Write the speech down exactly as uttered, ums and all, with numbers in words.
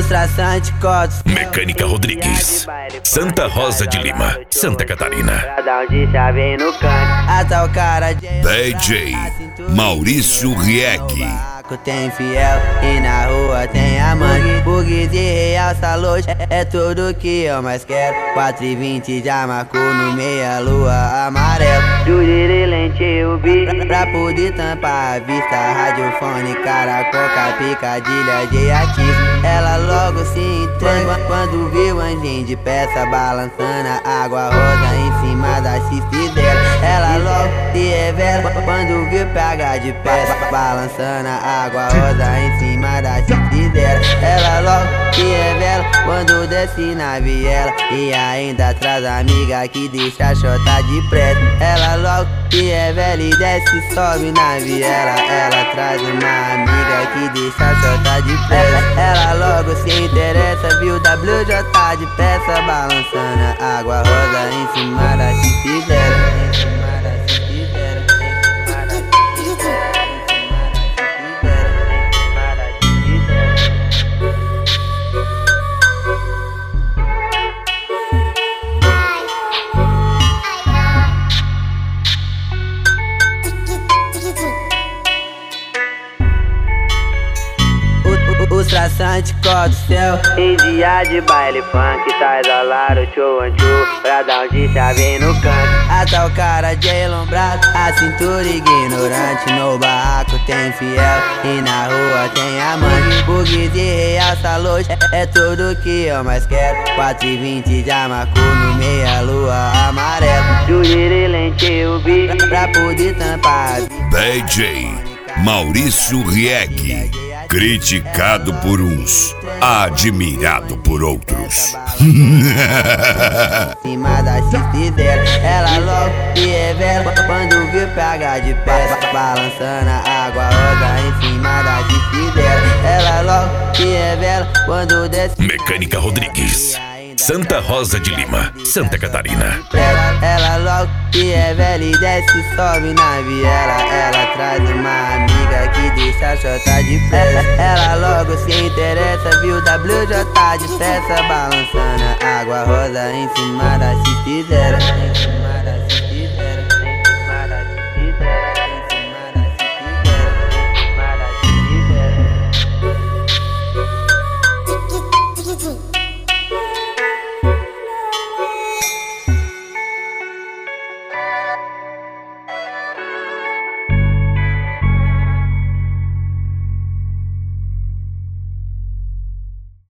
Os traçantes cotos. Mecânica Rodrigues, Santa Rosa de Lima, Santa Catarina. Até o cara D J Maurício Rieck. Tem fiel e na rua tem amante. Bugs e realça luz é tudo que eu mais quero. Quatro e vinte já marcou no meia lua amarelo. Juriri lente o bico pra poder tampar a vista. Radiofone, cara, coca, picadilha de artista. Ela logo se entrega quando viu o anjinho de peça balançando a água rosa em cima da chifre dela. Ela logo se revela quando viu P H de peça balançando a água rosa em cima da chifre dela. Ela logo se revela quando desce na viela e ainda traz amiga que deixa a chota de preto. Ela logo se revela e desce e sobe na viela. Ela traz uma amiga que deixa a chota de preto. Ela logo se interessa, viu W J de peça balançando a água rosa em cima da chifre dela. Em cima da chifre dela. Os traçantes cotam o céu em dia de baile funk. Tá isolado, show and show, pra dar um de chave no canto. Até o cara de elombrado, a cintura ignorante. No barraco tem fiel e na rua tem amante. Bugs e realça luz é tudo que eu mais quero. Quatro e vinte já marcou no meia lua amarelo. Juriri lente o bico pra poder tampar a vista. D J Maurício Rieck. Criticado por uns, admirado por outros. Cima da chifre dela, ela logo se revela quando viu P H de peça balançando a água rosa em cima da chifre dela. Ela logo se revela quando desce. Mecânica Rodrigues, Santa Rosa de Lima, Santa Catarina. Ela, ela logo se revela e desce e sobe na viela. Ela traz uma amiga que deixa a chota de peça. Ela logo se interessa, viu W J de peça balançando a água rosa em cima da chifre dela.